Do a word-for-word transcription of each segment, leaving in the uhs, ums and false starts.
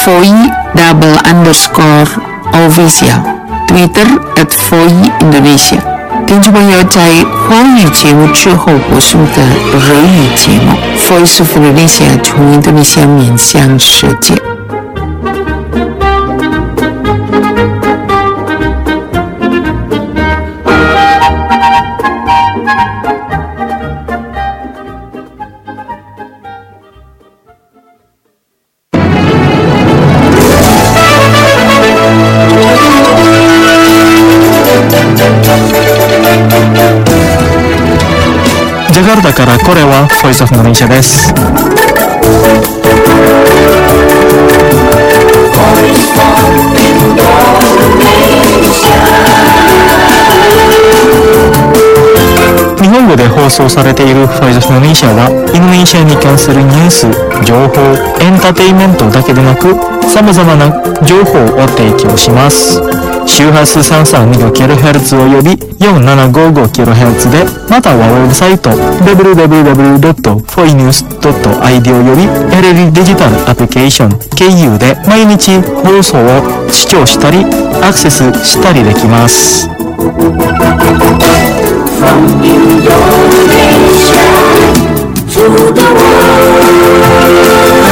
foi double underscore official Twitter at foi Indonesia。听众朋友，在华语节目之后播出的日语节目 Voice of Indonesia 从印度尼西亚面向世界。 ジャカルタからこれはボイスオフの電車です。日本語で放送されているファイズ・オフ・インドネシアはインドネシアに関するニュース、情報、エンターテインメントだけでなくさまざまな情報を提供します。周波数 さんさんに キロヘルツ および よんななごご キロヘルツ で、またはウェブサイト ダブリューダブリューダブリュードットフォイニュースドットアイディー および エルイーディー デジタルアプリケーション経由で毎日放送を視聴したりアクセスしたりできます。From Indonesia to the world.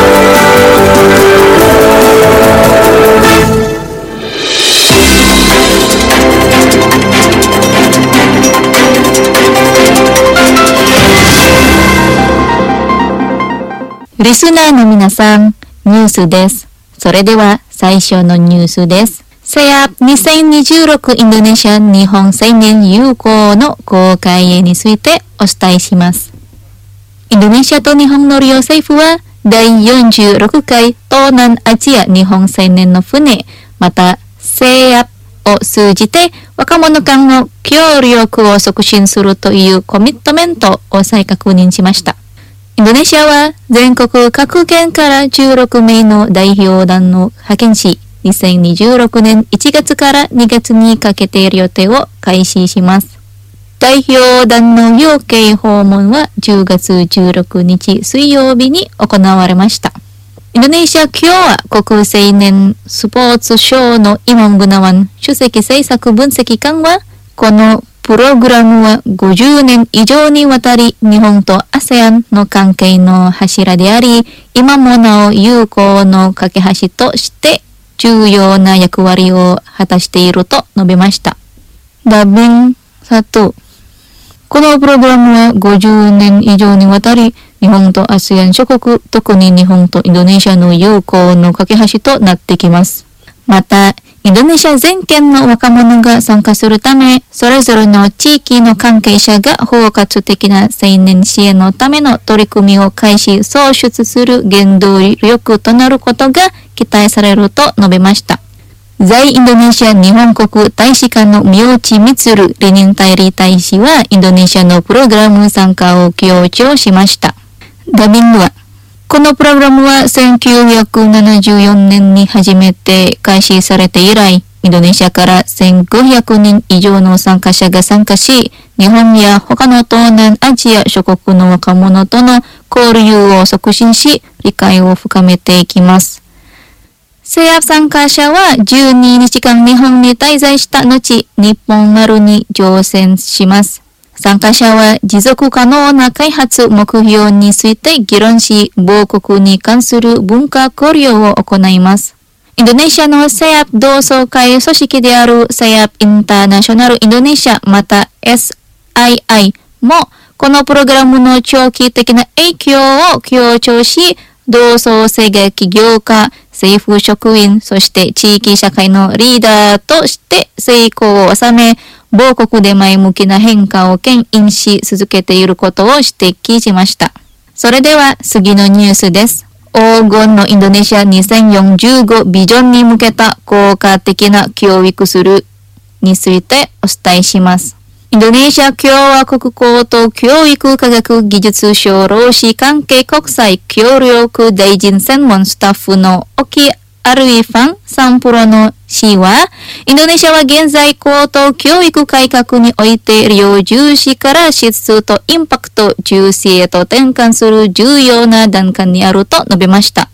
リスナーの皆さん、ニュースです。それでは最初のニュースです。セアプにせんにじゅうろくインドネシア日本青年友好の公開へについてお伝えします。インドネシアと日本の両政府はだいよんじゅうろっかい東南アジア日本青年の船、またセアプを通じて若者間の協力を促進するというコミットメントを再確認しました。インドネシアは全国各県からじゅうろくめいの代表団を派遣し、にせんにじゅうろくねんいちがつからにがつにかけている予定を開始します。代表団の養鶏訪問はじゅうがつじゅうろくにち水曜日に行われました。インドネシア共和国青年スポーツ省のイマン・グナワン首席政策分析官は、このプログラムはごじゅうねん以上にわたり日本と アセアン の関係の柱であり、今もなお友好の架け橋として重要な役割を果たしていると述べました。ダビンサト。このプログラムはごじゅうねん以上にわたり日本と アセアン 諸国、特に日本とインドネシアの友好の架け橋となってきます。また、インドネシア全県の若者が参加するため、それぞれの地域の関係者が包括的な青年支援のための取り組みを開始創出する原動力となることが期待されると述べました。在インドネシア日本国大使館の宮内充理任代理大使はインドネシアのプログラム参加を強調しました。ダビングは、このプログラムはせんきゅうひゃくななじゅうよねんに初めて開始されて以来、インドネシアからせんごひゃくにん以上の参加者が参加し、日本や他の東南アジア諸国の若者との交流を促進し、理解を深めていきます。セアプ参加者はじゅうににちかん日本に滞在した後、日本丸に乗船します。参加者は持続可能な開発目標について議論し、母国に関する文化交流を行います。インドネシアのセアプ同窓会組織であるセアプインターナショナルインドネシアまた エスアイアイ もこのプログラムの長期的な影響を強調し、同窓生が起業家、政府職員、そして地域社会のリーダーとして成功を収め、母国で前向きな変化を牽引し続けていることを指摘しました。それでは次のニュースです。黄金のインドネシアにせんよんじゅうごビジョンに向けた効果的な教育するについてお伝えします。インドネシア共和国高等教育科学技術省労使関係国際協力大臣専門スタッフの沖アルイファン・サンプロの氏は、インドネシアは現在高等教育改革において量重視から質とインパクト重視へと転換する重要な段階にあると述べました。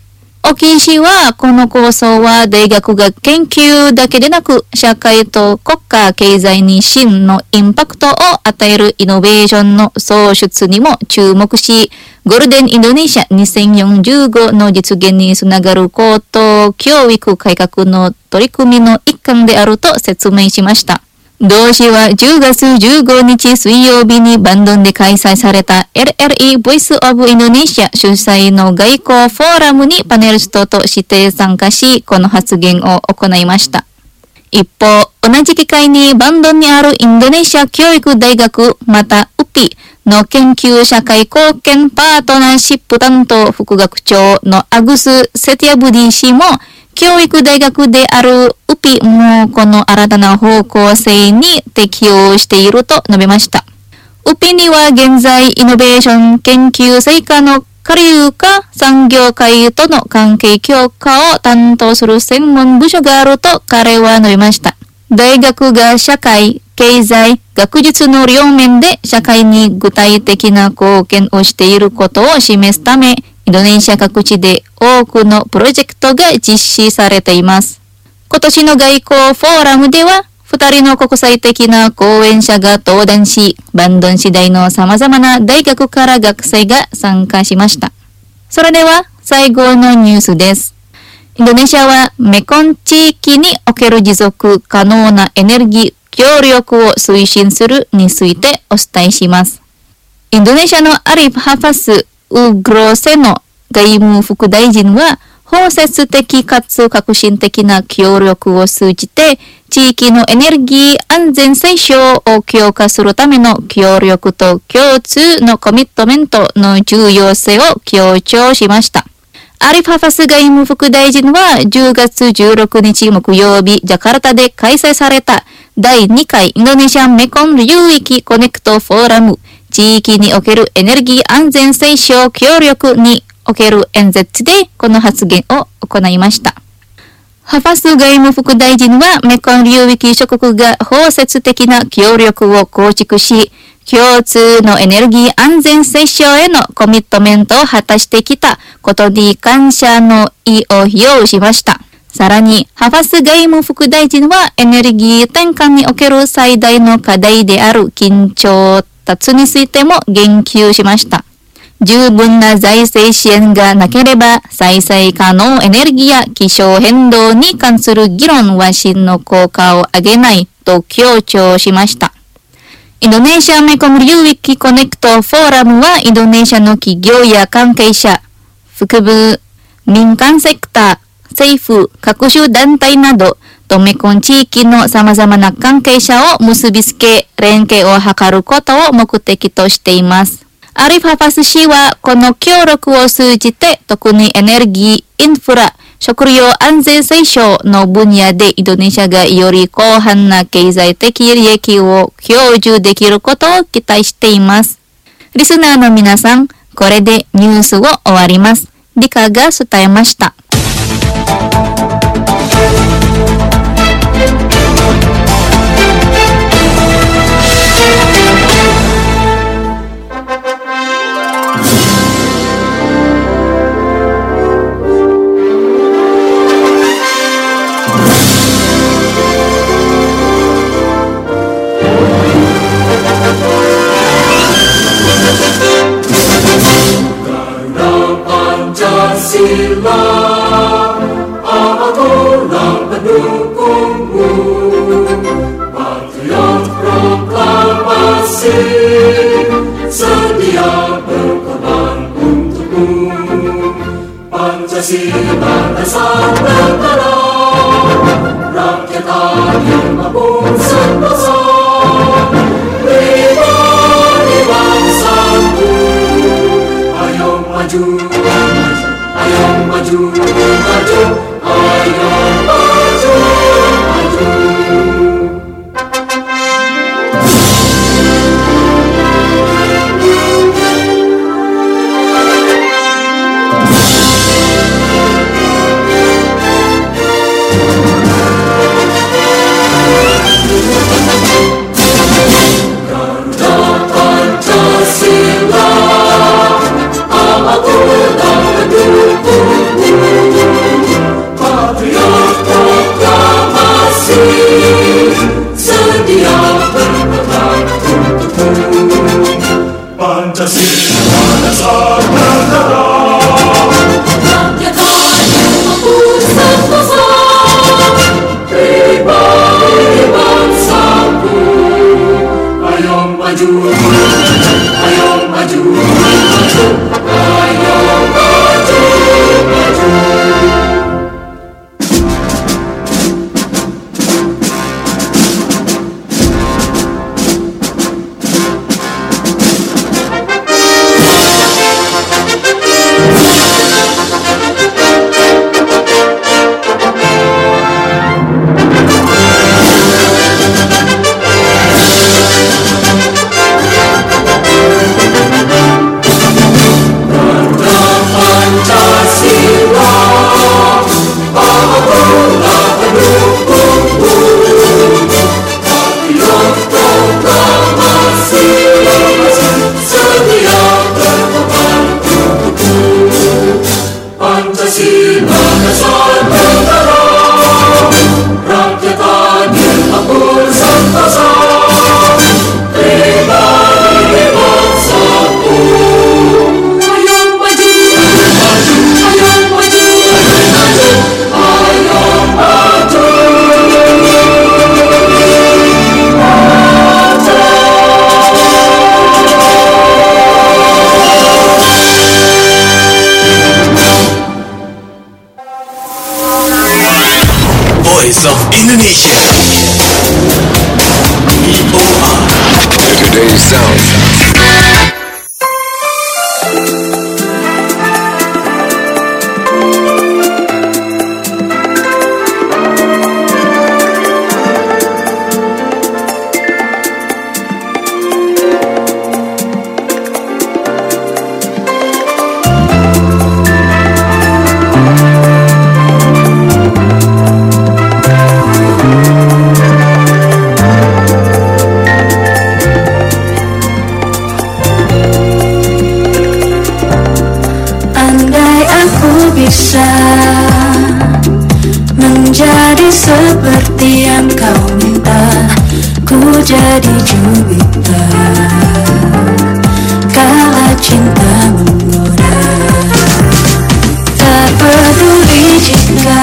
沖氏はこの構想は大学が研究だけでなく社会と国家経済に真のインパクトを与えるイノベーションの創出にも注目し、ゴールデンインドネシアにせんよんじゅうごの実現につながる高等教育改革の取り組みの一環であると説明しました。同誌はじゅうがつじゅうごにち水曜日にバンドンで開催された エルエルイー Voice of Indonesia 主催の外交フォーラムにパネリストとして参加し、この発言を行いました。一方、同じ機会にバンドンにあるインドネシア教育大学、また ユーピー の研究社会貢献パートナーシップ担当副学長のアグス・セティアブディ氏も、教育大学である ユーピー もこの新たな方向性に適応していると述べました。ユーピー には現在イノベーション研究成果の下流化産業界との関係強化を担当する専門部署があると彼は述べました。大学が社会、経済、学術の両面で社会に具体的な貢献をしていることを示すため、インドネシア各地で多くのプロジェクトが実施されています。今年の外交フォーラムでは、二人の国際的な講演者が登壇し、バンドン市大の様々な大学から学生が参加しました。それでは最後のニュースです。インドネシアはメコン地域における持続可能なエネルギー協力を推進するについてお伝えします。インドネシアのアリフ・ハファス・ウグロセノ外務副大臣は包摂的かつ革新的な協力を通じて地域のエネルギー安全保障を強化するための協力と共通のコミットメントの重要性を強調しました。アリフ・ハファス外務副大臣はじゅうがつじゅうろくにち木曜日ジャカルタで開催されただいにかいインドネシアメコン流域コネクトフォーラム地域におけるエネルギー安全保障協力における演説でこの発言を行いました。ハファス外務副大臣はメコン流域諸国が包摂的な協力を構築し、共通のエネルギー安全保障へのコミットメントを果たしてきたことに感謝の意を表しました。さらに、ハファス外務副大臣はエネルギー転換における最大の課題である緊張達についても言及しました。十分な財政支援がなければ再生可能エネルギーや気象変動に関する議論は真の効果を上げないと強調しました。インドネシアメコン流域コネクトフォーラムはインドネシアの企業や関係者、副部、民間セクター、政府、各種団体など、とメコン地域の様々な関係者を結びつけ、連携を図ることを目的としています。アリフ・ハファス氏は、この協力を通じて、特にエネルギー、インフラ、食料安全保障の分野でインドネシアがより広範な経済的利益を享受できることを期待しています。リスナーの皆さん、これでニュースを終わります。リカが伝えました。 Sedia berkorban untukmu Pancasila dasar negara Rakyat adil maupun sentosa Pribadi bangsaku Ayo maju, maju Ayo maju, maju Ayo maju, maju Sila, aku tak mendukungmu Voice of Indonesia. V O R. Today's sound. Bisa menjadi seperti yang kau minta, ku jadi Jupiter kala cinta menggoda. Tak peduli jika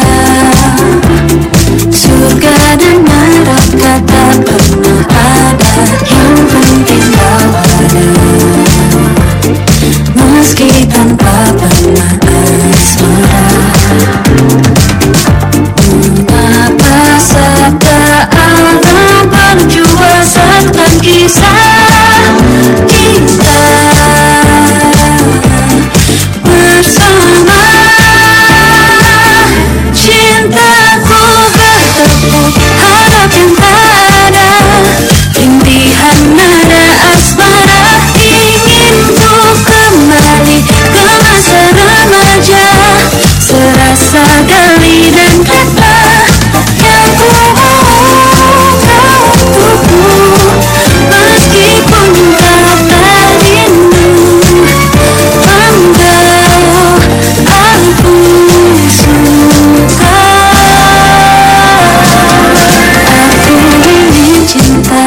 surga dan neraka tak pernah ada, yang penting kau ada, meski tanpa pernah asmara. Mengapa serta alam berjuang serta kisah kita bersama. Cintaku bertepuk harap yang tak ada, rintihan nada asmara. Ingin ku kembali ke masa remaja, serasa gali dan kata yang ku mau kau untukku. Meskipun kau tak rindu, engkau aku suka. Aku ingin cinta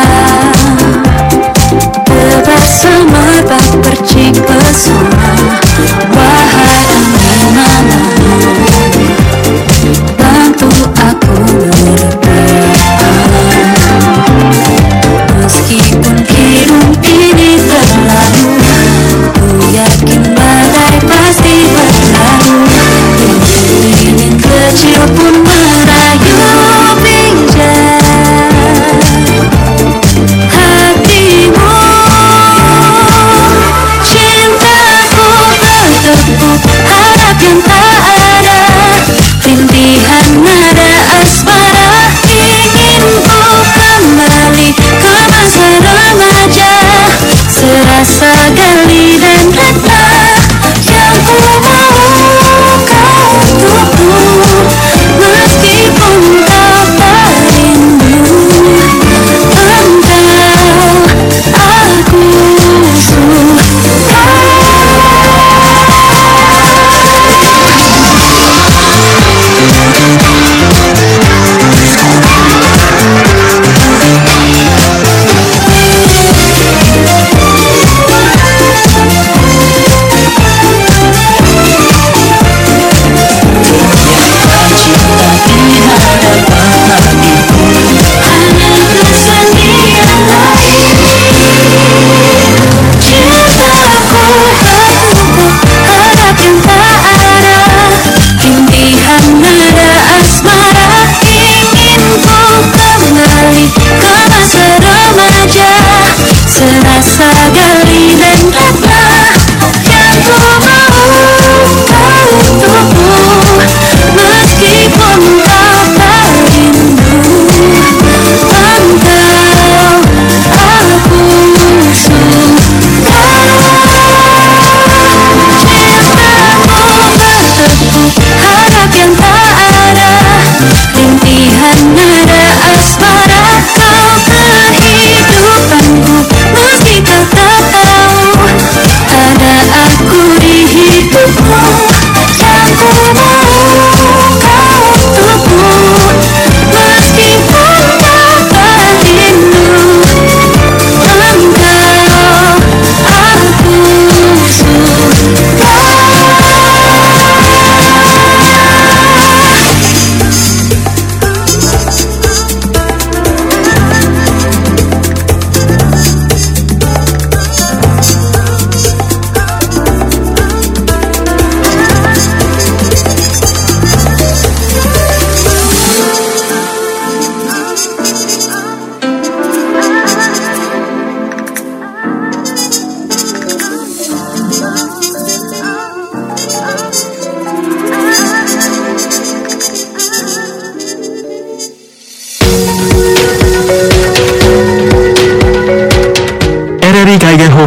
bebas semerbak percik pesona. Wahai angin malam, bantu aku berperan. Meskipun hidup ini terlalu, ku yakin badai pasti berlalu. Lilin kecil pun merayu pijar hatimu. Cintaku bertepuk harap yang tak ada, rintihan nada asmara. Ingin ku kembali ke masa remaja, serasa gali dan reta yang ku mau kau untukku.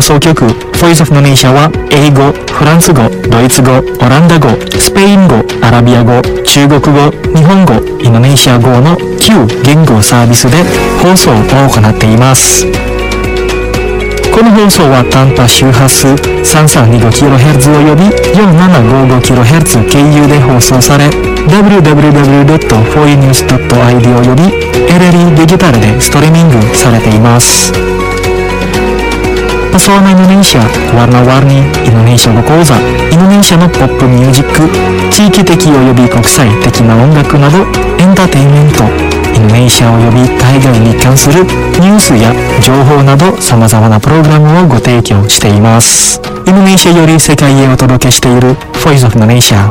送局 Voice of Indonesia は英語、フランス語、ドイツ語、オランダ語、スペイン語、アラビア語、中国語、日本語、インドネシア語のきゅう言語サービスで放送を行っています。この放送は短波周波数 さんさんにごキロヘルツ およびよんななごごキロヘルツ 経由で放送され ダブリューダブリューダブリュードットフォーイーニュースドットアイディー および エルエルイー デジタルでストリーミングされています。Pesona Indonesia, warna-warni Indonesia語講座、インドネシアのポップミュージック、地域的および国際的な音楽などエンターテインメント、インドネシアおよび海外に関するニュースや情報など様々なプログラムをご提供しています。インドネシアより世界へお届けしている Voice of Indonesia。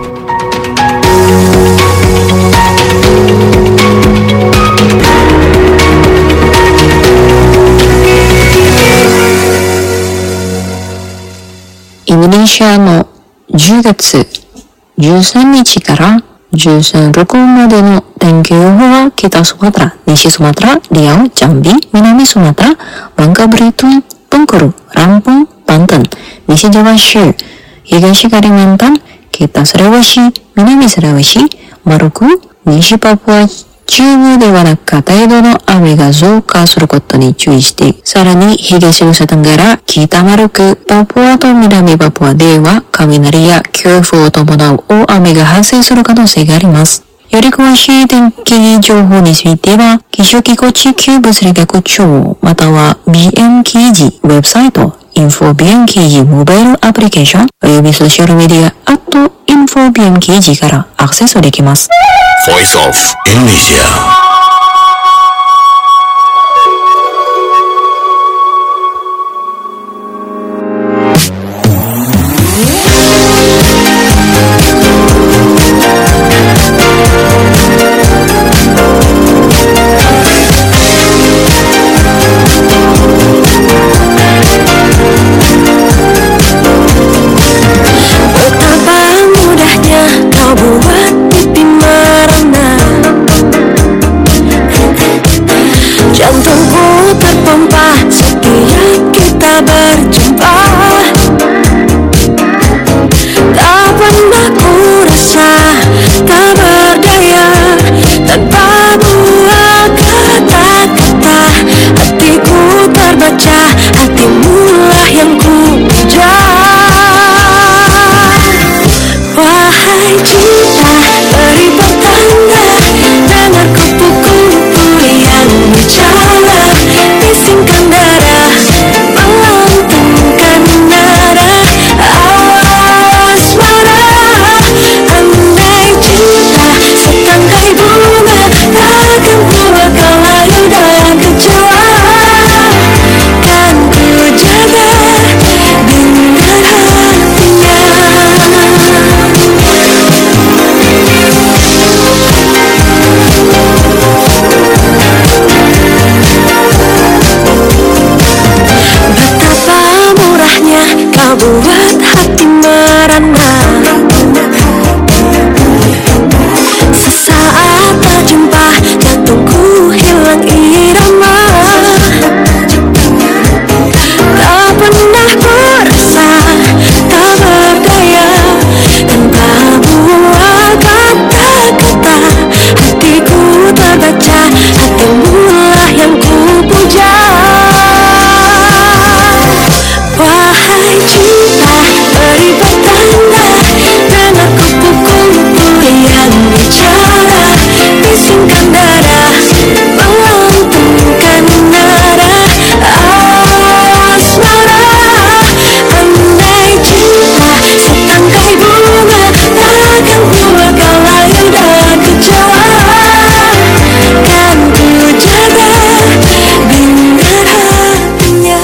インドネシアのじゅうがつじゅうさんにちからじゅうさん、ろくまでの天気予報は北スマトラ、西スマトラ、リアオ、ジャンビ、南スマトラ、バンカブリトン、ブンクル、ランプン、バンタン、西ジャワ州、東カリマンタン、北スラワシ、南スラワシ、マルク、西パプア中部では中程度の雨が増加することに注意して、さらに東ヌサタンガラ、北マルク、パプアと南パプアでは雷や強風を伴う大雨が発生する可能性があります。より詳しい天気情報については、気象機構地球物理学庁または ビーエムケージー ウェブサイト、インフォ ビーエムケージー モバイルアプリケーションおよびソーシャルメディア、あとインフォ ビーエムケージー からアクセスできます。 Voice of Indonesia. Buat hati merana, sesaat tak jumpa jantungku hilang irama. Tak pernah merasa tak berdaya tanpa buat kata-kata. Hatiku terbaca, hatimu lah yang ku puja. Wahai cinta, beri petanda, dengar kupu-kupu yang bicara, bisingkan dada, melantunkan nada asmara. Andai cinta setangkai bunga, takkan ku bakal layu dan kecewa. Kan ku jaga binar hatinya.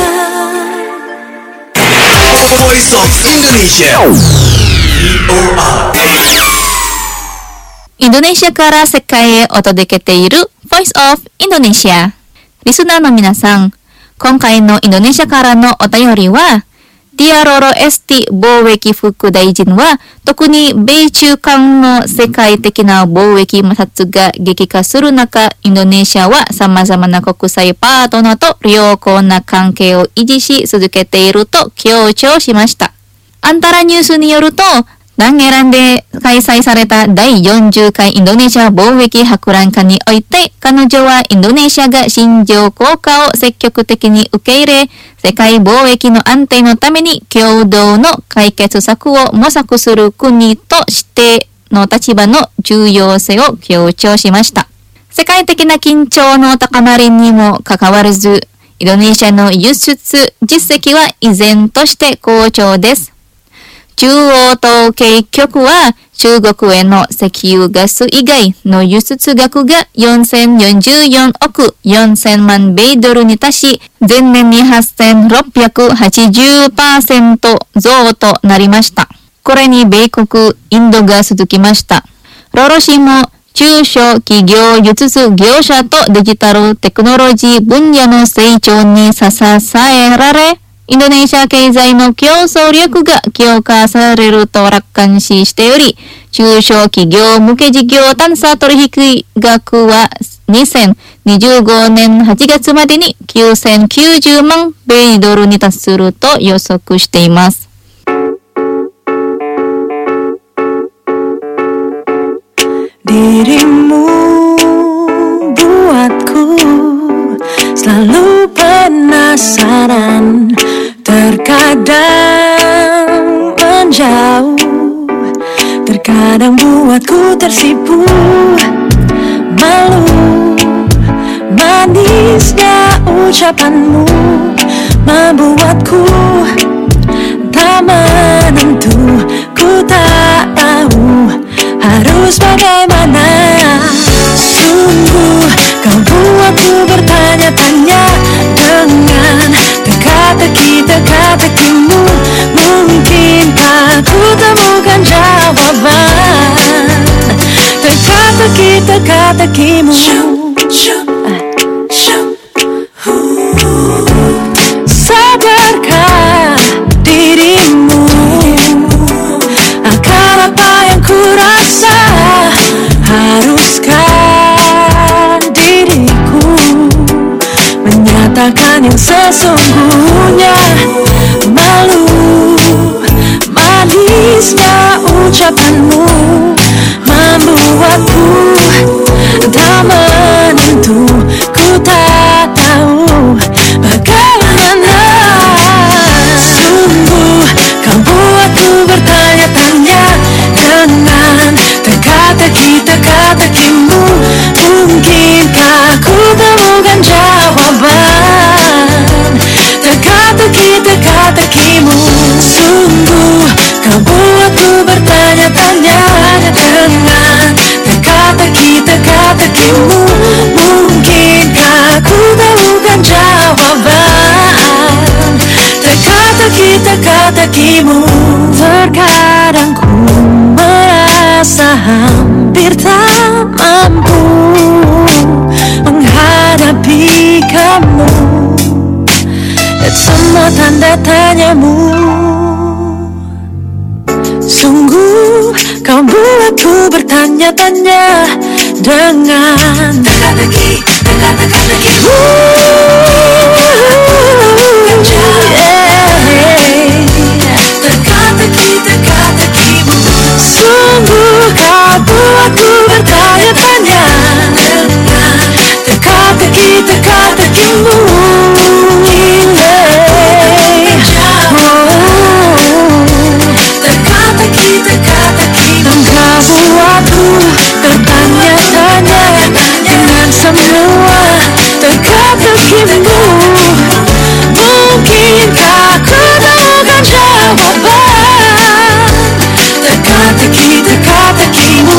Voice of Indonesia. インドネシアから世界へお届けている Voice of Indonesia。リスナーの皆さん、今回のインドネシアからのお便りは、 ディアロロエスティ貿易副大臣は、特に米中間の世界的な貿易摩擦が激化する中、インドネシアは様々な国際パートナーと良好な関係を維持し続けていると強調しました。アンタラニュースによると、ダンゲランで開催されただいよんじゅっかいインドネシア貿易博覧会において、彼女はインドネシアが新乗効果を積極的に受け入れ、世界貿易の安定のために共同の解決策を模索する国としての立場の重要性を強調しました。世界的な緊張の高まりにもかかわらず、インドネシアの輸出実績は依然として好調です。中央統計局は中国への石油ガス以外の輸出額がよんせんよんじゅうよんおくよんせんまん米ドルに達し、前年にはっせんろっぴゃくはちじゅっパーセント 増となりました。これに米国、インドが続きました。ロロ氏も中小企業輸出業者とデジタルテクノロジー分野の成長に支えられ、インドネシア経済の競争力が強化されると楽観視しており、中小企業向け事業探査取引額はにせんにじゅうごねんはちがつまでにきゅうせんきゅうじゅうまん米ドルに達すると予測しています。 Dirimu buatku selalu penasaran, terkadang menjauh, terkadang buatku tersipu, malu manisnya ucapanmu membuatku tak menentu, ku tak tahu harus bagaimana. Sungguh kau buatku bertanya-tanya dengan teka-teki teka-tekimu. Mungkinkah ku temukan jawaban teka-teki teka-tekimu. Sadarkah dirimu akan apa yang ku rasa? Haruskah diriku menyatakan yang sesungguhnya? Malu manisnya ucapanmu membuatku tak menentu, ku tak tahu bagaimana. Sungguh kau buatku bertanya-tanya dengan teka-teki teka-tekimu. Mungkinkah ku temukan jawaban teka-teki teka-tekimu. Sungguh kau buatku bertanya-tanya dengan teka-teki teka-tekimu. Mungkinkah ku temukan jawaban teka-teki teka-tekimu. Terkadang ku merasa hampir tak mampu menghadapi kamu dan semua tanda tanyamu. Sungguh kau buatku bertanya-tanya dengan teka-teki teka-tekimu. Teka-teki teka-tekimu. Sungguh kau buatku bertanya-tanya dengan teka-teki teka-tekimu. Teka-teki teka-tekimu. Kau buatku bertanya-tanya dengan semua teka-tekimu. Mungkinkah ku temukan jawaban teka-teki teka-tekimu.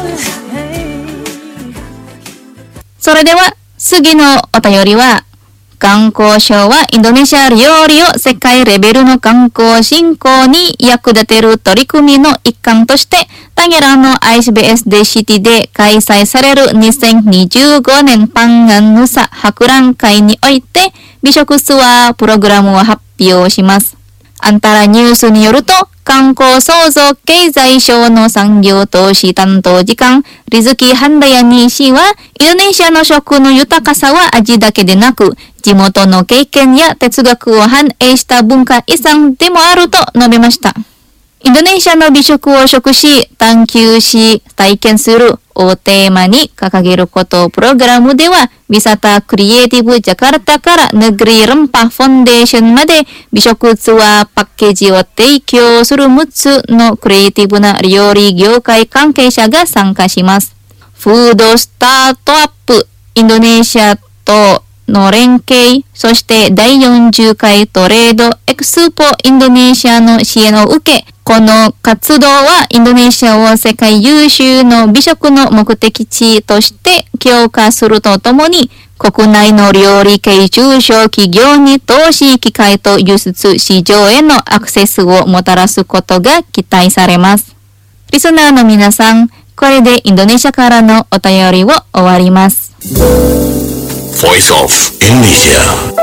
So それでは次のお便りは観光省はインドネシア料理を世界レベルの観光振興に役立てる取り組みの一環として、タゲラの アイエスビーエス デシティで開催されるにせんにじゅうごねんパンガンヌサ博覧会において、美食ツアープログラムを発表します。アンタラニュースによると、観光創造経済省の産業投資担当次官、リズキ・ハンダヤニ氏は、インドネシアの食の豊かさは味だけでなく、地元の経験や哲学を反映した文化遺産でもあると述べました。インドネシアの美食を食し、探求し、体験するをテーマに掲げることプログラムでは、ビサタクリエイティブジャカルタからネグリ・ランパフォンデーションまで美食ツアーパッケージを提供するむっつのクリエイティブな料理業界関係者が参加します。フードスタートアップインドネシアとの連携、そしてだいよんじゅうかいトレードエクスポインドネシアの支援を受け、この活動はインドネシアを世界優秀の美食の目的地として強化するとともに、国内の料理系中小企業に投資機会と輸出市場へのアクセスをもたらすことが期待されます。リスナーの皆さん、これでインドネシアからのお便りを終わります。 Voice of Indonesia.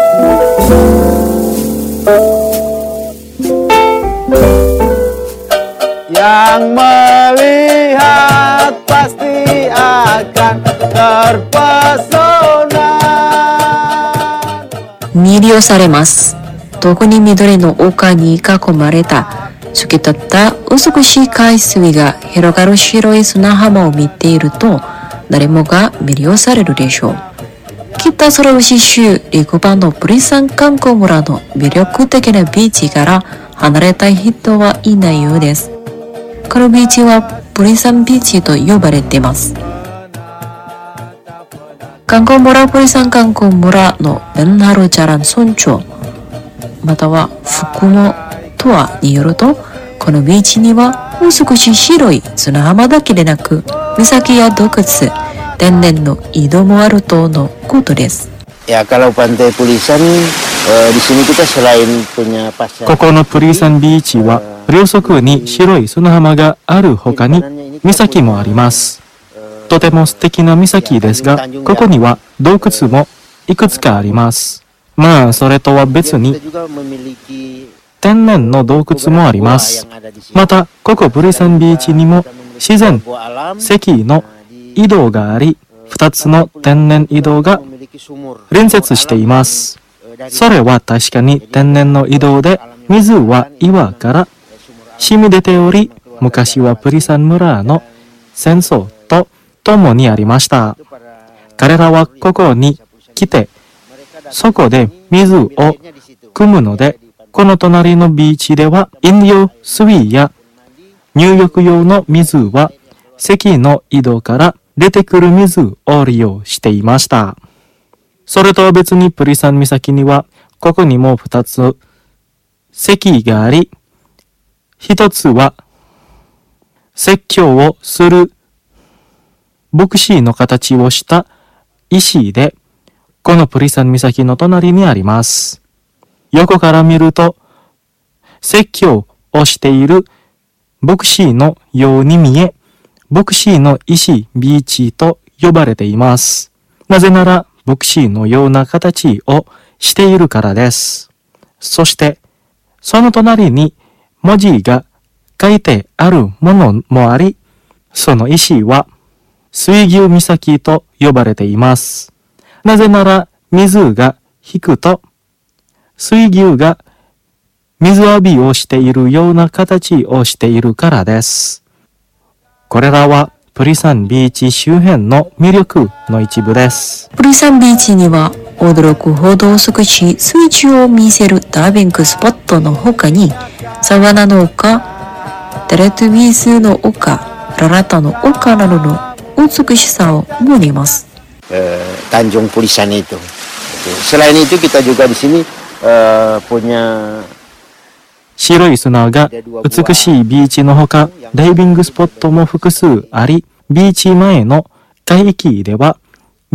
Yang melihat pasti akan terpesona. 魅了されます。どこに緑の丘に囲まれた透き通った美しい海水が広がる白い砂浜を見ていると、誰もが魅了されるでしょう。北ソロウシ州陸場のプリサン観光村の魅力的なビーチから離れたい人はいないようです。このビーチはプリサンビーチと呼ばれています。観光村プリサン観光村のベンハルジャラン村長または福野とはによると、このビーチには美しい白い砂浜だけでなく、岬や洞窟、天然の井戸もあるとのことです。 Ya kalau Pantai Pulisan eh, di sini kita selain punya pasar. ここのプリサンビーチは両側に白い砂浜がある他に岬もあります。とても素敵な岬ですが、ここには洞窟もいくつかあります。まあそれとは別に天然の洞窟もあります。またここプリサンビーチにも自然石の井戸があり、ふたつの天然井戸が隣接しています。それは確かに天然の井戸で、水は岩から染み出ており、昔はプリサン村の戦争と共にありました。彼らはここに来て、そこで水を汲むので、この隣のビーチでは飲料水や入浴用の水は石の井戸から出てくる水を利用していました。それとは別にプリサン岬にはここにもふたつ石があり、一つは説教をする牧師の形をした石で、このプリサン岬の隣にあります。横から見ると説教をしている牧師のように見え、牧師の石ビーチと呼ばれています。なぜなら牧師のような形をしているからです。そしてその隣に文字が書いてあるものもあり、その石は水牛岬と呼ばれています。なぜなら水が引くと水牛が水浴びをしているような形をしているからです。これらはプリサンビーチ周辺の魅力の一部です。 プリサンビーチには驚くほど美しい水中を見せるダービングスポットの他に、サワナの丘、テレトゥビースの丘、ララタの丘などの美しさをもあります。 Eh, Tanjung Pulisan itu. Selain itu kita juga di sini eh, punya 白い砂が美しいビーチのほか、ダイビングスポットも複数あり、ビーチ前の海域では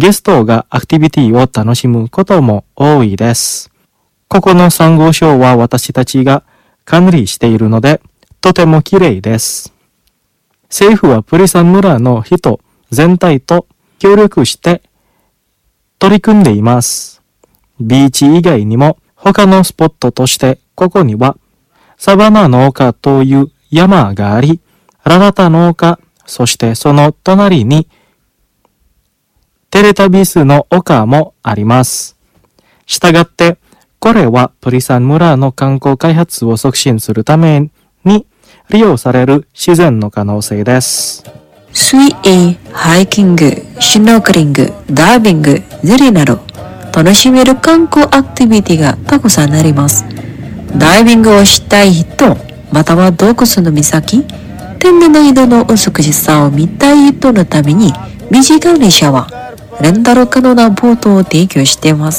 ゲストがアクティビティを楽しむことも多いです。ここのサンゴ礁は私たちが管理しているので、とても綺麗です。政府はプリサン村の人全体と協力して取り組んでいます。ビーチ以外にも他のスポットとしてここにはサバナ農家という山があり、ララタ農家、そしてその隣にテレタビスの丘もあります。したがって、これはプリサン村の観光開発を促進するために利用される自然の可能性です。 水泳、ハイキング、シュノーケリング、ダイビング、釣りなど楽しめる観光アクティビティがたくさんあります。ダイビングをしたい人、または洞窟の岬、天然の井戸の美しさを見たい人のためにビジ管理者はレンタル可能なボートを提供しています。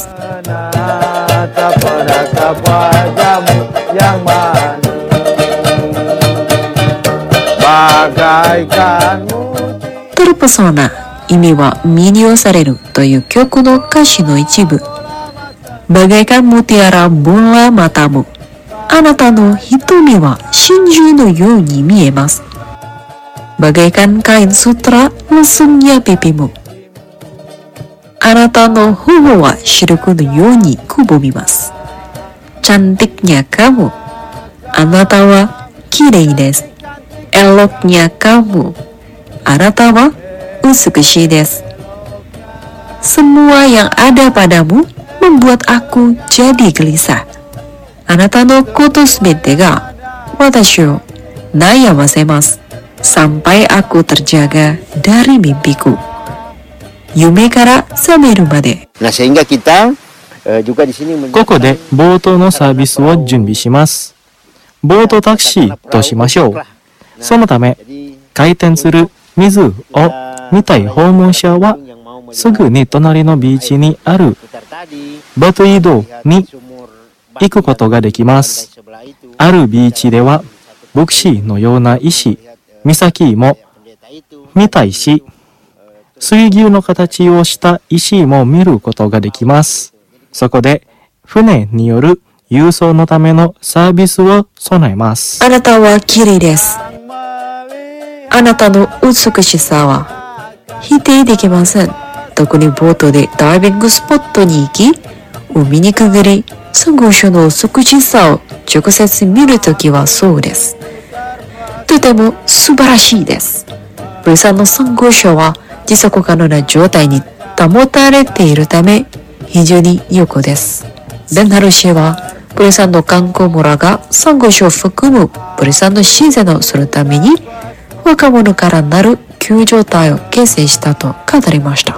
トルポソーナ、意味は身に押されるという曲の歌詞の一部。Bagaikan mutiara bola matamu、あなたの瞳は真珠のように見えます。Bagaikan kain sutra lesungnya pipimu、あなたの頬はシルクのようにくぼみます。Cantiknya kamu、あなたは綺麗です。Eloknya kamu、あなたは美しいです。Semua yang ada padamu membuat aku jadi gelisah。あなたのことすべてが私を悩ませます。Sampai aku terjaga dari mimpiku。夢から覚めるまで。 Nah, sehingga kita uh, juga di sini ここでボートのサービスを準備します。ボートタクシーとしましょう。そのため、回転する水を見たい訪問者は、すぐに隣のビーチにあるバトゥイドに行くことができます。あるビーチでは、牧師のような石、岬も見たいし、水牛の形をした石も見ることができます。そこで、船による輸送のためのサービスを備えます。 あなたは綺麗です。あなたの美しさは否定できません。特にボートでダイビングスポットに行き、海にくぐり、サンゴ礁の美しさを直接見るときはそうです。とても素晴らしいです。プリサンのサンゴ礁は持続可能な状態に保たれているため非常に有効です。レンタル市はプリサンの観光村がサンゴ礁を含むプリサンの自然をするために若者からなる救助隊を形成したと語りました。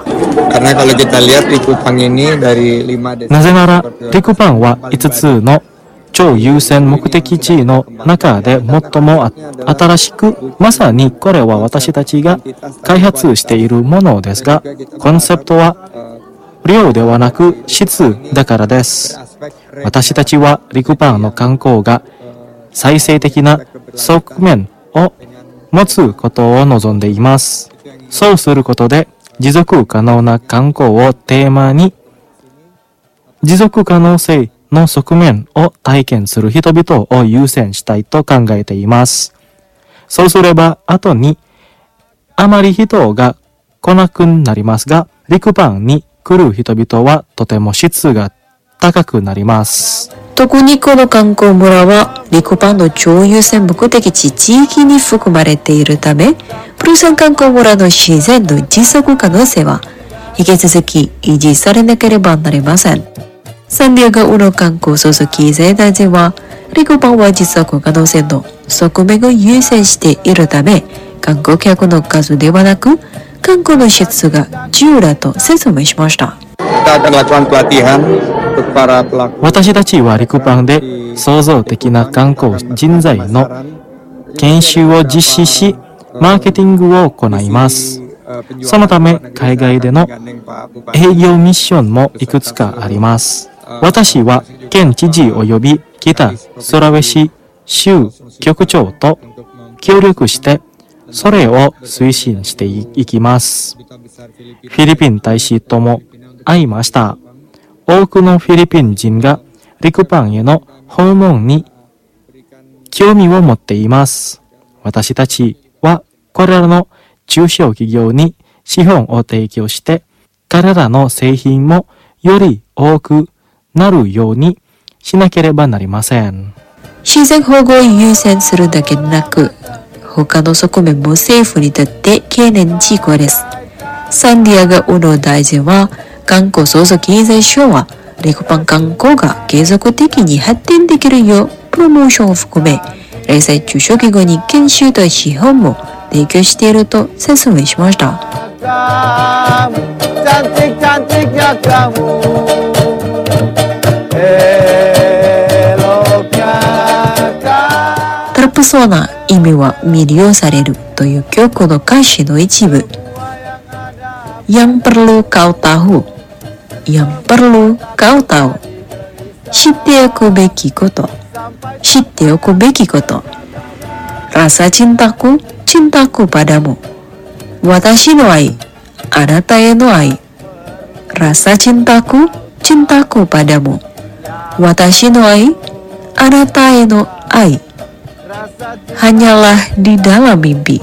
なぜなら、リクパンはいつつの超優先目的地の中で最も新しく、まさにこれは私たちが開発しているものですが、コンセプトは量ではなく質だからです。私たちはリクパンの観光が再生的な側面を持つことを望んでいます。そうすることで持続可能な観光をテーマに、持続可能性の側面を体験する人々を優先したいと考えています。そうすれば後にあまり人が来なくなりますが、リクパンに来る人々はとても質が高くなります。 特にこの観光村はリクパンの超優先目的地地域に含まれているため、プリサン観光村の自然の持続可能性は引き続き維持されなければなりません。サンディエゴの観光組織財大臣は、リクパンは持続可能性の側面を優先しているため、観光客の数ではなく観光の質が重要だと説明しました。 私たちはリクパンで創造的な観光人材の研修を実施し、マーケティングを行います。そのため海外での営業ミッションもいくつかあります。私は県知事及び北ソラウェシ州局長と協力してそれを推進していきます。フィリピン大使とも会いました。多くのフィリピン人が陸パンへの訪問に興味を持っています。私たちはこれらの中小企業に資本を提供して、彼らの製品もより多くなるようにしなければなりません。 自然保護を優先するだけでなく、他の側面も政府にとって懸念事項です。サンディアゴウの大臣は、観光創造経済省は、陸パン観光が継続的に発展できるよう、プロモーションを含め、零細中小企業に研修と資本も提供していると説明しました。Terpesona 意味は魅了されるという曲の歌詞の一部。Yang perlu kau tahu, yang perlu kau tahu. 知っておくべきこと、知っておくべきこと。Rasa cintaku, cintaku padamu. 私の愛、あなたへの愛。Rasa cintaku, cintaku padamu. 私の愛、あなたへの愛。Hanyalah di dalam mimpi.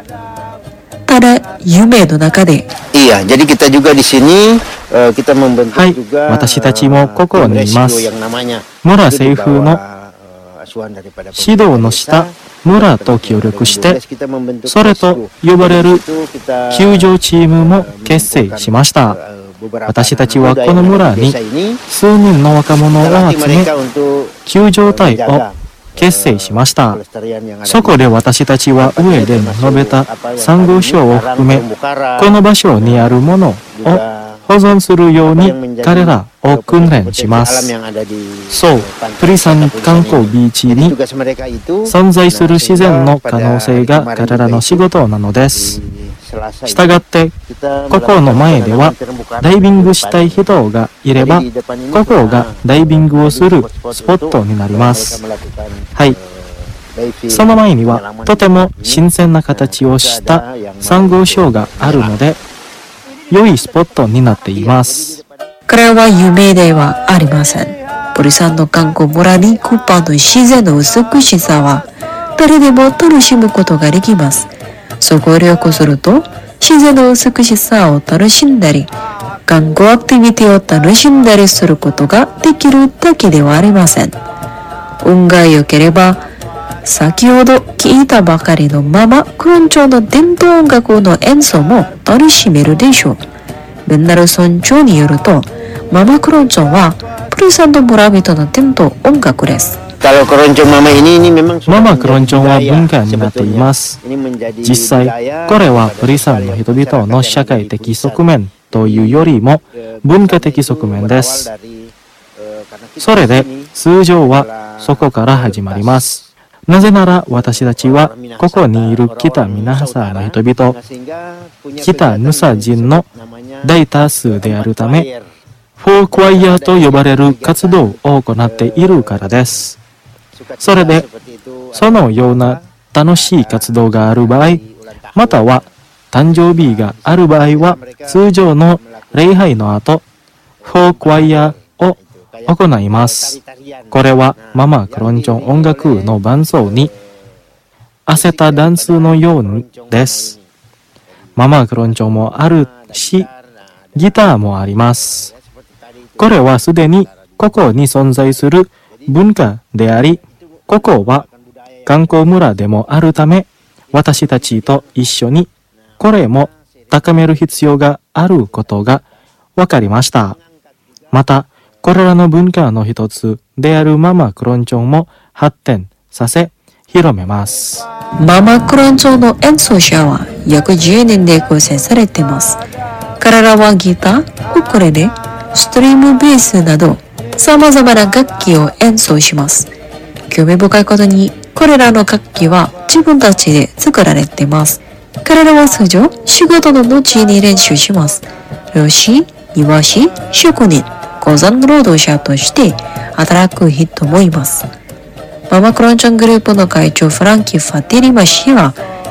Tada yume no naka de. Iya, jadi kita juga di sini uh, kita membentuk Hai, juga 私たちもここにいます。 yang namanya 村政府の指導の下、村と協力して、それと呼ばれる救助チームも結成しました。私たちはこの村に数人の若者を集め、救助隊を結成しました。そこで私たちは上で述べた産業省を含め、この場所にあるものを保存するように彼らを訓練します。そう、プリサン観光ビーチに存在する自然の可能性が彼らの仕事なのです。したがって、ここの前ではダイビングしたい人がいれば、ここがダイビングをするスポットになります。はい。その前にはとても新鮮な形をしたサンゴ礁があるので、良いスポットになっています。 これは夢ではありません。プリサンの観光村にクパの自然の美しさは誰でも楽しむことができます。そこを旅行すると自然の美しさを楽しんだり、観光アクティビティを楽しんだりすることができるだけではありません。運が良ければ、先ほど聞いたばかりのママクロンチョの伝統音楽の演奏も楽しめるでしょう。メンナル村長によると、ママクロンチョはプリサンの村人の伝統音楽です。 ママクロンチョンは文化になっています。実際、これはプリサンの人々の社会的側面というよりも文化的側面です。それで、通常はそこから始まります。なぜなら私たちはここにいる北ミナハサの人々、北ヌサ人の大多数であるため、フォークワイヤーと呼ばれる活動を行っているからです。それで、そのような楽しい活動がある場合、または誕生日がある場合は、通常の礼拝の後、フォークワイヤーを行います。これはママクロンチョン音楽の伴奏に合わせたダンスのようにです。ママクロンチョンもあるし、ギターもあります。これはすでにここに存在する文化であり、ここは観光村でもあるため、私たちと一緒にこれも高める必要があることが分かりました。また、これらの文化の一つであるママクロンチョンも発展させ、広めます。 ママクロンチョンの演奏者は約じゅうにんで構成されています。彼らはギター、ウクレレ、ストリームベースなど様々な楽器を演奏します。興味深いことに、これらの楽器は自分たちで作られています。彼らは通常、仕事の後に練習します。漁師、庭師、職人、鉱山労働者として働く人もいます。ママクロンチョングループの会長フランキー・ファティリマ氏は、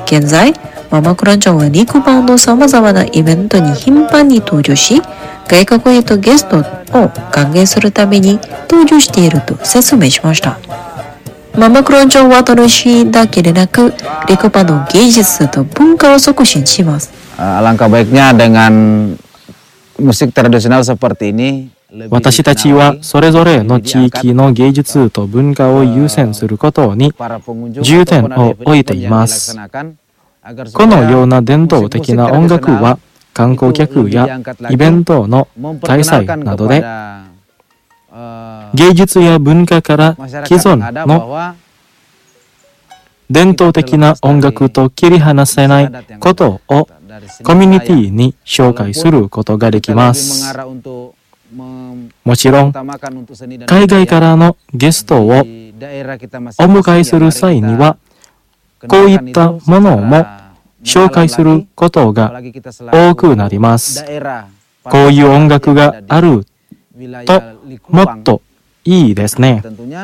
現在、ママクロンチョンは肉パンの様々なイベントに頻繁に登場し、外国へとゲストを歓迎するために登場していると説明しました。ママクロンチョンは楽しいだけでなく、リコパの芸術と文化を促進します。 Alangkah baiknya dengan musik tradisional seperti ini。 私たちはそれぞれの地域の芸術と文化を優先することに重点を置いています。このような伝統的な音楽は観光客やイベントの開催などで芸術や文化から既存の伝統的な音楽と切り離せないことをコミュニティに紹介することができます。もちろん、海外からのゲストをお迎えする際には、こういったものも紹介することが多くなります。こういう音楽があるともっといいですね。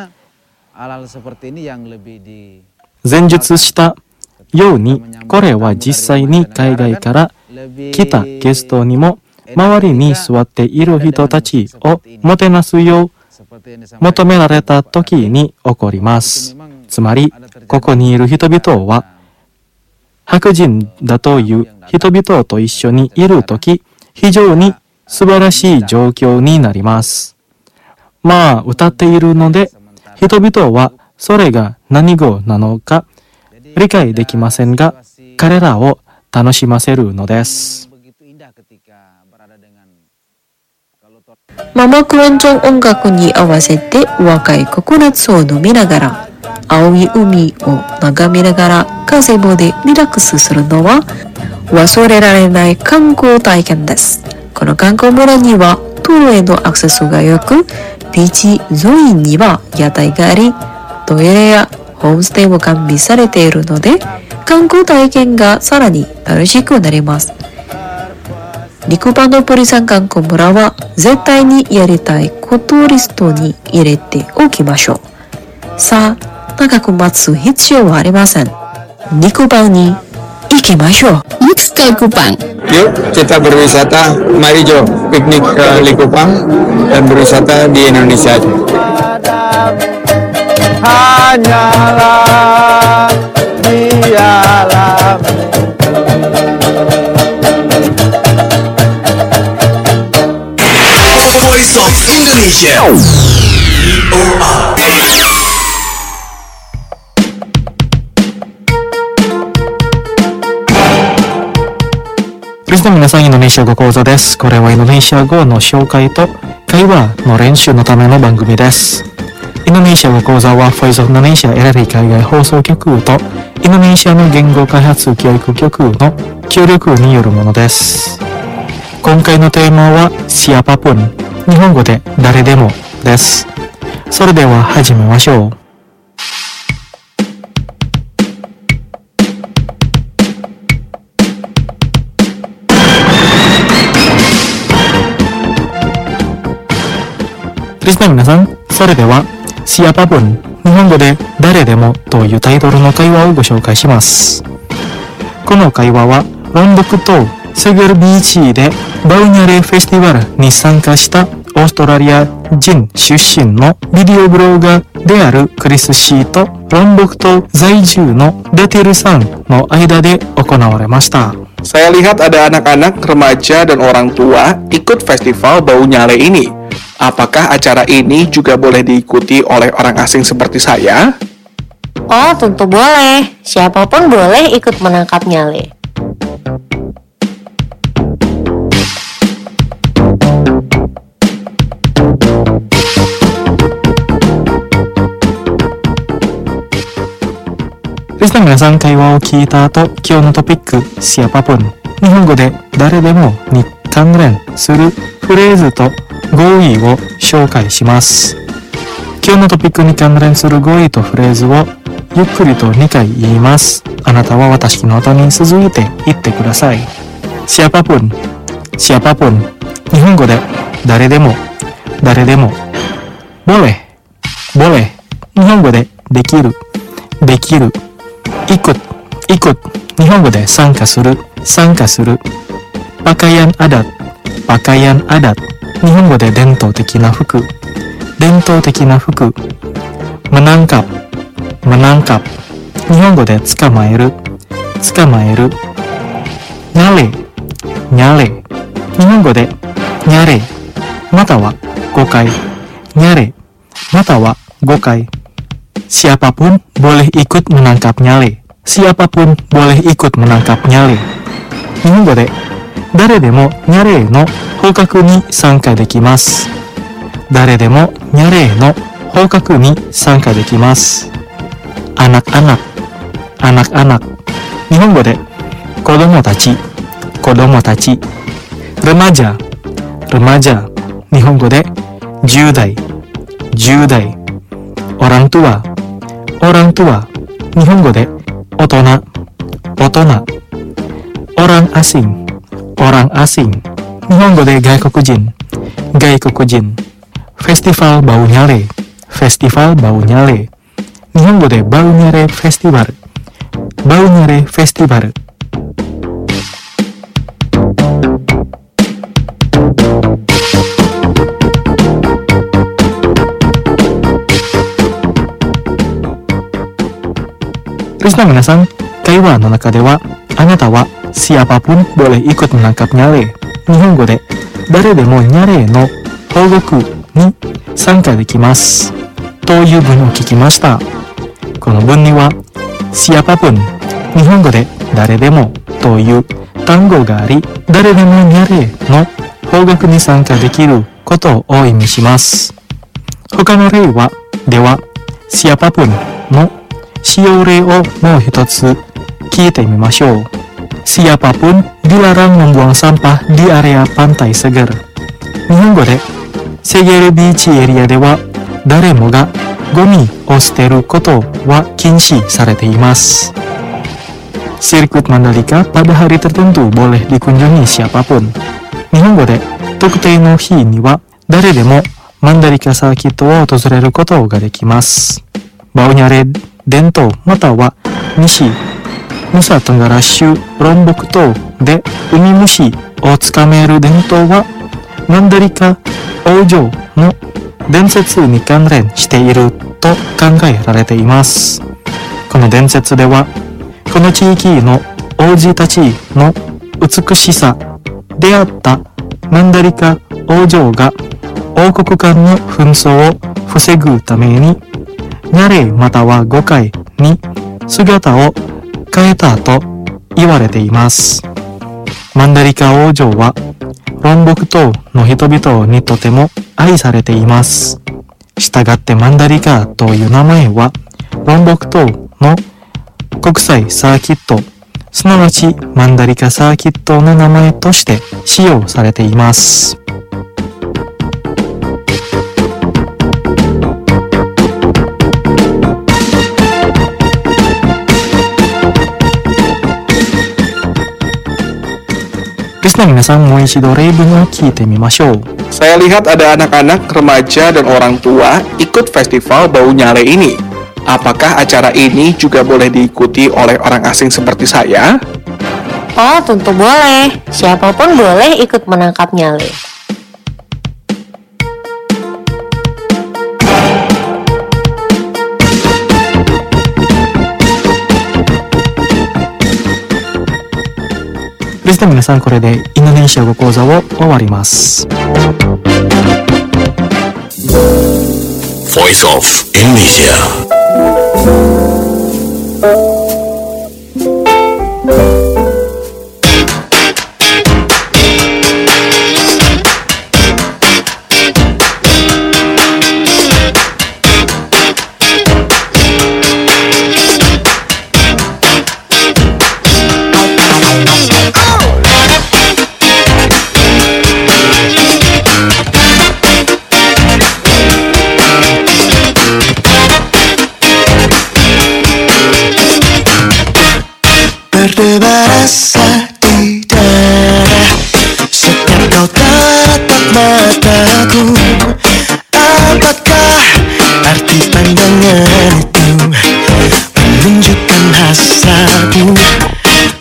前述したように、これは実際に海外から来たゲストにも周りに座っている人たちをもてなすよう求められた時に起こります。つまり、ここにいる人々は白人だという人々と一緒にいる時、非常に素晴らしい状況になります。まあ、歌っているので、人々はそれが何語なのか理解できませんが、彼らを楽しませるのです。 ママクロンチョン音楽に合わせて若いココナッツを飲みながら、青い海を眺めながらガゼボでリラックスするのは忘れられない観光体験です。この観光村には道路へのアクセスが良く、ビーチ沿いには屋台があり、トイレやホームステイも完備されているので、観光体験がさらに楽しくなります。リコパノポリ産観光村は絶対にやりたいことリストに入れておきましょう。さあ、長く待つ必要はありません。リコパンに行きましょう。 Let's go Kupang. Yuk kita berwisata, mari Jo piknik ke Likupang dan berwisata di Indonesia. Hanyalah di alam Voice of Indonesia. V O R. リスナーの皆さん、インドネシア語講座です。これはインドネシア語の紹介と会話の練習のための番組です。インドネシア語講座は Voice of Indonesia エラリ海外放送局とインドネシアの言語開発教育局の協力によるものです。今回のテーマは Siapapun、日本語で誰でもです。それでは始めましょう。リスナーの皆さん、それではSiapapun、日本語で誰でもというタイトルの会話をご紹介します。この会話はロンドクとセグルビーチでバウニャレフェスティバルに参加したオーストラリア人出身のビデオブロガーであるクリス・シーとロンドクと在住のデテルさんの間で行われました。 Saya lihat ada anak-anak, remaja, dan orang tua ikut festival Bau Nyale ini. Apakah acara ini juga boleh diikuti oleh orang asing seperti saya? Oh, tentu boleh. Siapapun boleh ikut menangkap nyale. Listener 皆さん、会話を聞いた後、今日のトピック Siapapun、日本語で誰でもに関連するフレーズと語彙を紹介します。今日のトピックに関連する語彙とフレーズをゆっくりとにかい言います。あなたは私の後に続いて言ってください。Siapapun、Siapapun、日本語で誰でも、誰でも。boleh、boleh、日本語でできる、できる。ikut、ikut、 日本語で参加する、参加する。pakaian adat、pakaian adat。日本語で伝統的な服、伝統的な服。menangkap、menangkap。日本語で捕まえる、捕まえる。nyale、nyale。日本語でnyale、またはごかい。nyale、またはごかい。siapapun boleh ikut menangkap nyale。siapapun boleh ikut menangkap nyale。日本語で誰でもニャレーの捕獲に参加できます。誰でもニャレーの捕獲に参加できます。anak-anak、anak-anak。日本語で子供たち、子供たち。remaja、remaja。日本語でじゅう代、じゅう代。orang tua、orang tua。日本語で大人、大人。orang asing、orang asing。日本語で外国人、外国人。festival bau nyale、festival bau nyale。日本語でバウニャレフェスティバル、バウニャレフェスティバル。リスナーの皆さん、会話の中では、あなたは siapapun boleh ikut menangkap nyale。日本語で誰でもニャレの保護に参加できますという文を聞きました。この文には siapapun、日本語で誰でもという単語があり、誰でもニャレの保護に参加できることを意味します。他の例は、では siapapun の使用例をもう一つ聞いてみましょう。siapapun dilarang membuang sampah di area pantai Seger。日本語でセゲルビーチエリアでは誰もがゴミを捨てることは禁止されています。Sirkuit Mandalika pada hari tertentu boleh dikunjungi siapapun。日本語で特定の日には誰でもマンダリカサーキットを訪れることができます。バウニャレ伝統または西ヌサトンガラ州ロンボク島でウミムシをつかめる伝統はマンダリカ王女の伝説に関連していると考えられています。この伝説ではこの地域の王子たちの美しさ出会ったマンダリカ王女が王国間の紛争を防ぐためにニャレまたはごかいに姿を変えたと言われています。マンダリカ王女はロンボク島の人々にとても愛されています。したがってマンダリカという名前はロンボク島の国際サーキット、すなわちマンダリカサーキットの名前として使用されています。Listener皆さん、もう一度例文を聞いてみましょう。 Saya lihat ada anak-anak, remaja, dan orang tua ikut festival bau nyale ini. Apakah acara ini juga boleh diikuti oleh orang asing seperti saya? Oh, tentu boleh. Siapapun boleh ikut menangkap nyale. Listener皆さん、これでインドネシア語講座を終わります。 Voice of Indonesia。 Berdebar rasa di dada setiap kau tatap mataku. Apakah arti pandangan itu menunjukkan hasratmu?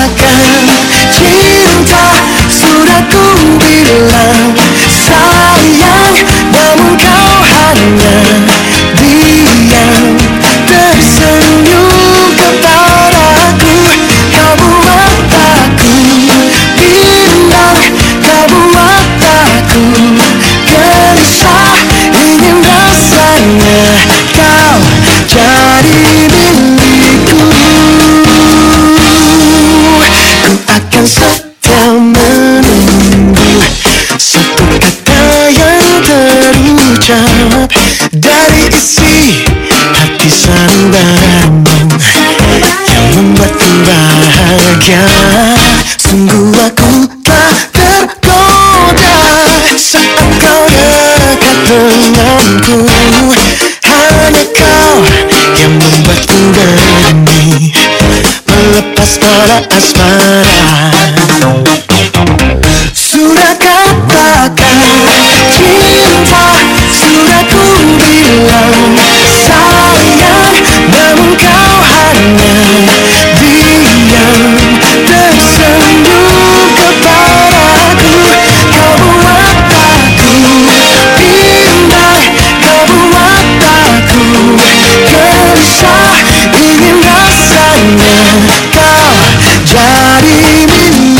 katakan cinta, sudah ku bilang sayang, namun kau hanya diam tersenyum kepadaku. Kau buat aku bimbang, kau buat aku gelisah, ingin rasanya kau jadi milikku. Ku akan setia menunggu satu kata yang terucap dari isi hati sanubaramu yang membuatku bahagia. Sungguh aku tak tergoda saat kau dekat denganku. Hanya kau yang membuatku berani melepas pada asmara. Sudah katakan cinta, sudah ku bilang sayang, namun kau hanya diam tersenyum kepadaku. Kau buat aku bimbang, kau buat aku gelisah, ingin rasanya kau jadi milikku.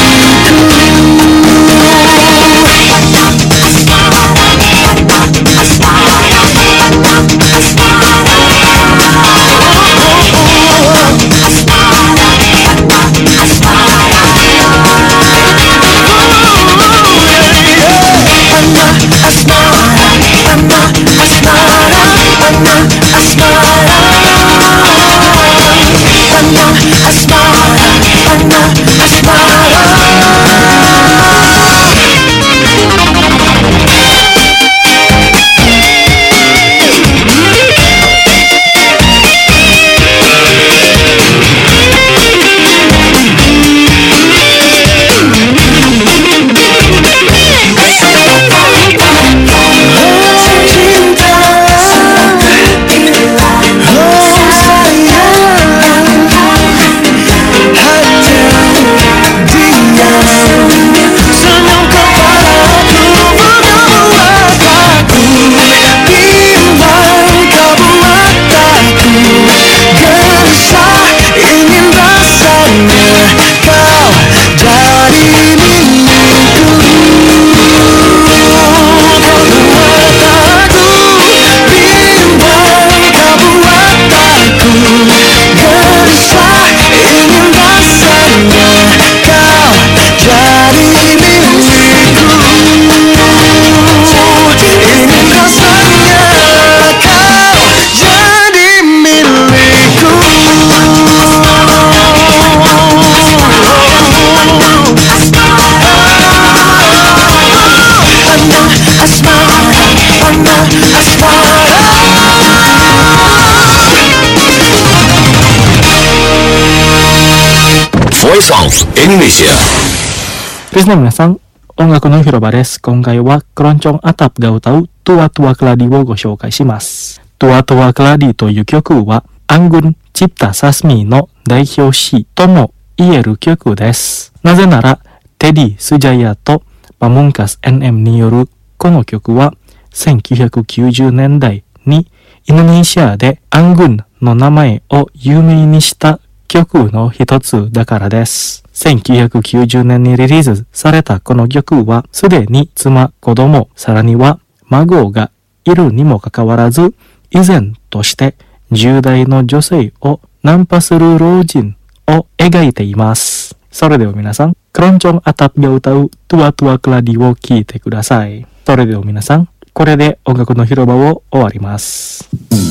Voice of Indonesia。 リスナーの皆さん、音楽の広場です。今回はクロンチョンアタップが歌うトゥアトゥアクラディをご紹介します。トゥアトゥアクラディという曲はアングン・チプタ・サスミーの代表詞とも言える曲です。なぜならテディ・スジャヤとパムンカス エヌエム によるこの曲はせんきゅうひゃくきゅうじゅうねんだいにインドネシアでアングンの名前を有名にした曲の一つだからです。せんきゅうひゃくきゅうじゅうねんにリリースされたこの曲はすでに妻、子供、さらには孫がいるにもかかわらず、依然としてじゅう代の女性をナンパする老人を描いています。それでは皆さん、クロンチョンアタップが歌うトゥアトゥアクラディを聴いてください。それでは皆さん、これで音楽の広場を終わります。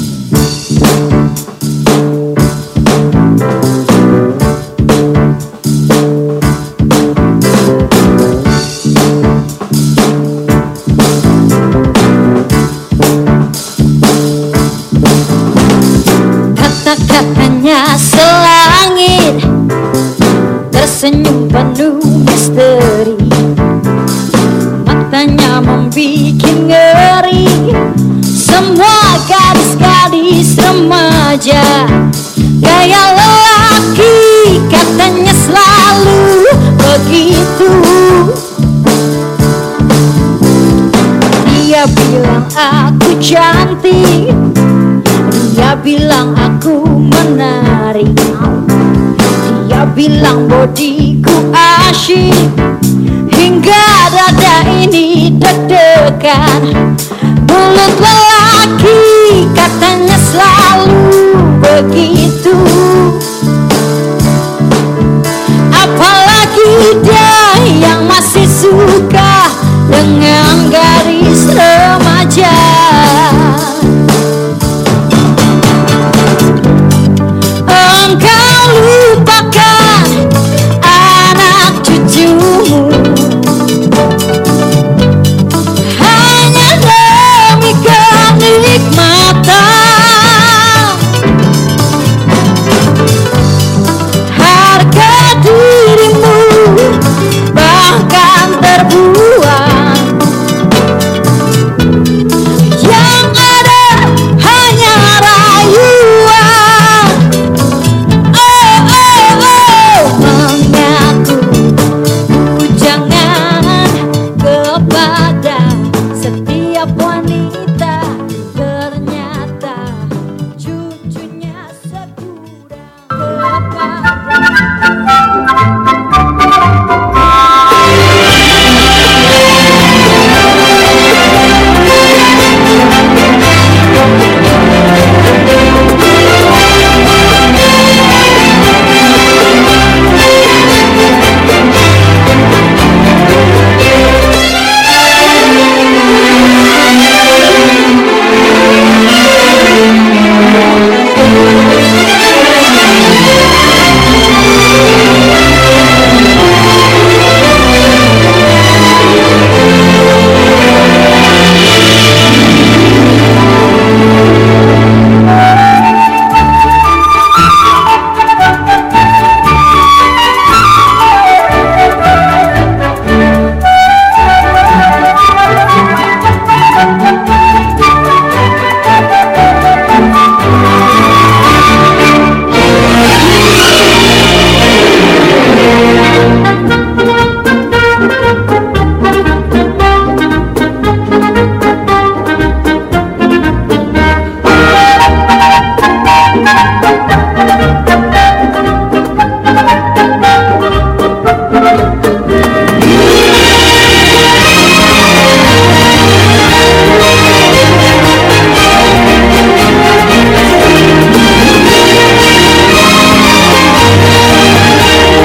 Kata-katanya selangit, tersenyum penuh misteri, matanya membikin ngeri. Semua gadis-gadis remaja, gaya lelaki katanya selalu cantik. Dia bilang aku menarik, dia bilang bodiku asyik, hingga dada ini deg-degan. Mulut lelaki katanya selalu begitu, apalagi dia yang masih suka dengan garis remaja.